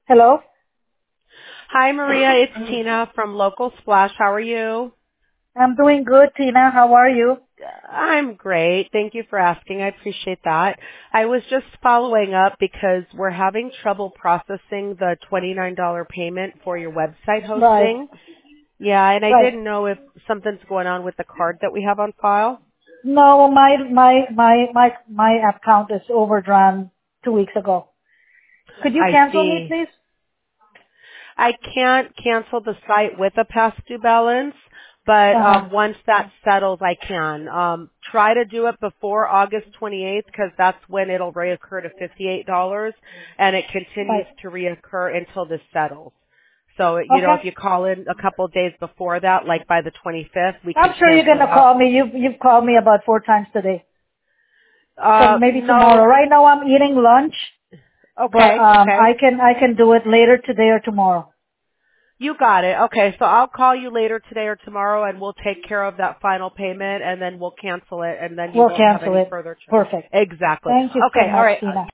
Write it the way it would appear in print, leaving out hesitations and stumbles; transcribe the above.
Hello? Hi, Maria. It's Tina from Local Splash. How are you? I'm doing good, Tina. How are you? I'm great. Thank you for asking. I appreciate that. I was just following up because we're having trouble processing the $29 payment for your website Right, hosting. Yeah, and I right. didn't know if something's going on with the card that we have on file. No, my account is overdrawn 2 weeks ago. Could you I cancel me, see. please? I can't cancel the site with a past due balance, but Uh-huh. once that settles, I can. Try to do it before August 28th because that's when it'll reoccur to $58, and it continues Right. to reoccur until this settles. So, Okay. if you call in a couple of days before that, like by the 25th, we I'm can sure you're cancel gonna it out. call me. You've called me about 4 times today. So maybe tomorrow. No. Right now I'm eating lunch, but Okay, okay. I can do it later today or tomorrow. You got it. Okay, so I'll call you later today or tomorrow and we'll take care of that final payment and then we'll cancel it and then you We'll won't have cancel any it. further charge. Perfect. Exactly. Thank you so Okay, all much, right. Tina.